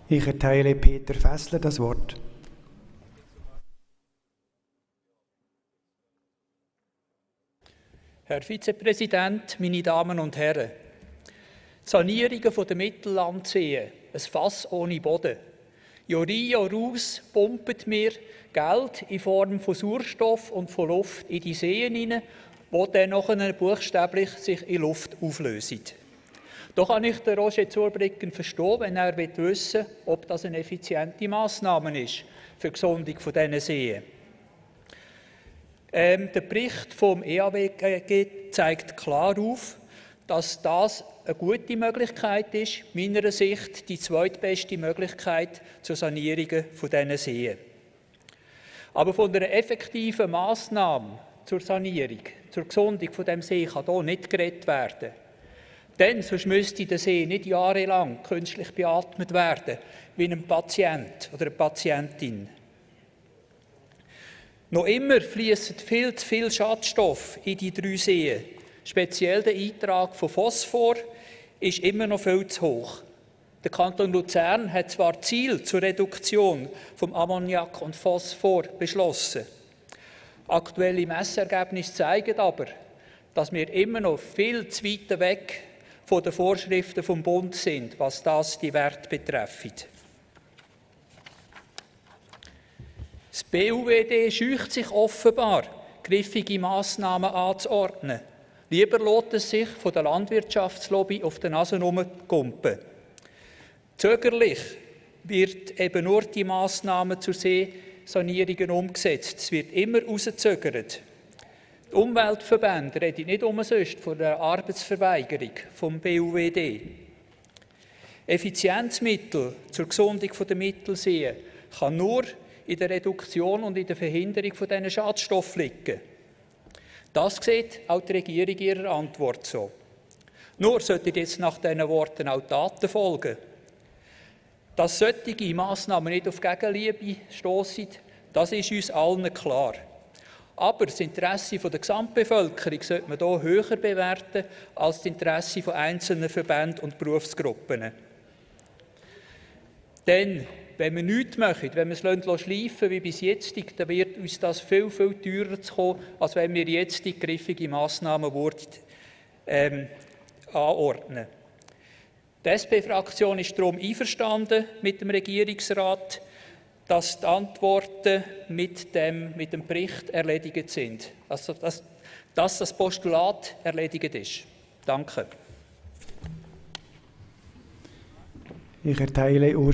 Ich erteile Peter Fässler das Wort. Herr Vizepräsident, meine Damen und Herren! Sanierungen der Mittellandseen, ein Fass ohne Boden. Jahr ein, Jahr aus pumpen wir Geld in Form von Sauerstoff und von Luft in die Seen hinein, die dann nachher buchstäblich sich in Luft auflösen. Da kann ich den Roger Zurbriggen verstehen, wenn er wissen will, ob das eine effiziente Massnahme ist für die Gesundung dieser Seen. Der Bericht vom EAWG zeigt klar auf, dass das eine gute Möglichkeit ist, meiner Sicht die zweitbeste Möglichkeit zur Sanierung dieser Seen. Aber von einer effektiven Massnahme zur Sanierung, zur Gesundung dieses See kann hier nicht geredet werden. Denn sonst müsste der See nicht jahrelang künstlich beatmet werden, wie ein Patient oder eine Patientin. Noch immer fließen viel zu viel Schadstoff in die 3 Seen. Speziell der Eintrag von Phosphor ist immer noch viel zu hoch. Der Kanton Luzern hat zwar Ziel zur Reduktion von Ammoniak und Phosphor beschlossen. Aktuelle Messergebnisse zeigen aber, dass wir immer noch viel zu weit weg von den Vorschriften vom Bund sind, was die Werte betrifft. Das BUWD scheucht sich offenbar, griffige Massnahmen anzuordnen. Lieber lässt es sich von der Landwirtschaftslobby auf die Nase herumkumpen. Zögerlich wird eben nur die Massnahmen zur Seesanierungen umgesetzt. Es wird immer rauszögert. Die Umweltverbände reden nicht umsonst von der Arbeitsverweigerung vom BUWD. Effizienzmittel zur Gesundung der Mittelseen kann nur in der Reduktion und in der Verhinderung von diesen Schadstoffen liegen. Das sieht auch die Regierung in ihrer Antwort so. Nur sollten jetzt nach diesen Worten auch Taten folgen. Dass solche Massnahmen nicht auf Gegenliebe stossen, das ist uns allen klar. Aber das Interesse der Gesamtbevölkerung sollte man hier höher bewerten als das Interesse von einzelnen Verbänden und Berufsgruppen. Denn wenn wir nichts machen, wenn wir es schleifen wie bis jetzt, dann wird uns das viel, viel teurer zu kommen, als wenn wir jetzt die griffige Massnahmen anordnen. Die SP-Fraktion ist darum einverstanden mit dem Regierungsrat, dass die Antworten mit dem Bericht erledigt sind. Also, dass das Postulat erledigt ist. Danke. Ich erteile Urs